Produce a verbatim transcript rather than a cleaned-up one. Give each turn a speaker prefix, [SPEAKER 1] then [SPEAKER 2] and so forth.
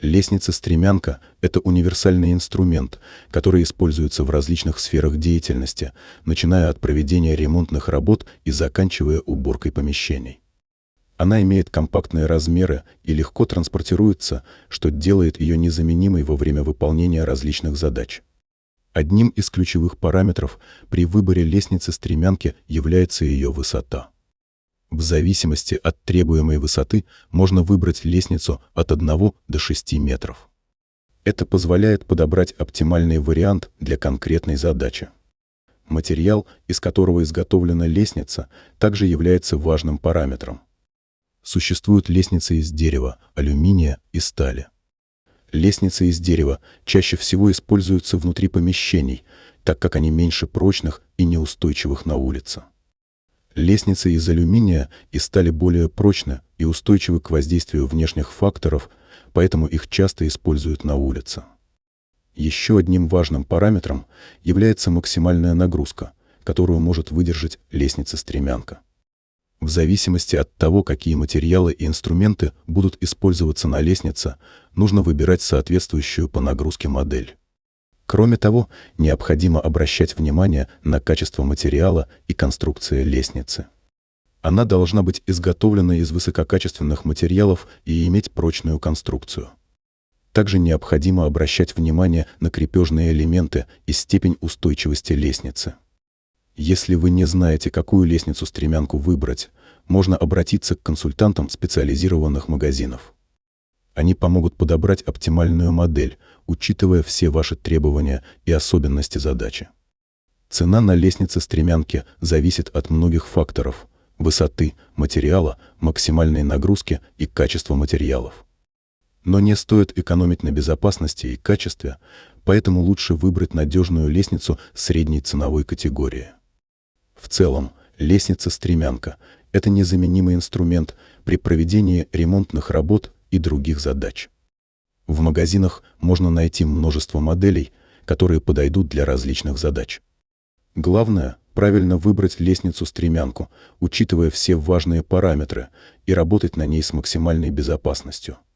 [SPEAKER 1] Лестница-стремянка – это универсальный инструмент, который используется в различных сферах деятельности, начиная от проведения ремонтных работ и заканчивая уборкой помещений. Она имеет компактные размеры и легко транспортируется, что делает ее незаменимой во время выполнения различных задач. Одним из ключевых параметров при выборе лестницы-стремянки является ее высота. В зависимости от требуемой высоты можно выбрать лестницу от одного до шести метров. Это позволяет подобрать оптимальный вариант для конкретной задачи. Материал, из которого изготовлена лестница, также является важным параметром. Существуют лестницы из дерева, алюминия и стали. Лестницы из дерева чаще всего используются внутри помещений, так как они меньше прочных и неустойчивых на улице. Лестницы из алюминия и стали более прочны и устойчивы к воздействию внешних факторов, поэтому их часто используют на улице. Еще одним важным параметром является максимальная нагрузка, которую может выдержать лестница-стремянка. В зависимости от того, какие материалы и инструменты будут использоваться на лестнице, нужно выбирать соответствующую по нагрузке модель. Кроме того, необходимо обращать внимание на качество материала и конструкции лестницы. Она должна быть изготовлена из высококачественных материалов и иметь прочную конструкцию. Также необходимо обращать внимание на крепежные элементы и степень устойчивости лестницы. Если вы не знаете, какую лестницу-стремянку выбрать, можно обратиться к консультантам специализированных магазинов. Они помогут подобрать оптимальную модель, учитывая все ваши требования и особенности задачи. Цена на лестнице-стремянке зависит от многих факторов – высоты, материала, максимальной нагрузки и качества материалов. Но не стоит экономить на безопасности и качестве, поэтому лучше выбрать надежную лестницу средней ценовой категории. В целом, лестница-стремянка – это незаменимый инструмент при проведении ремонтных работ и других задач. В магазинах можно найти множество моделей, которые подойдут для различных задач. Главное – правильно выбрать лестницу-стремянку, учитывая все важные параметры, и работать на ней с максимальной безопасностью.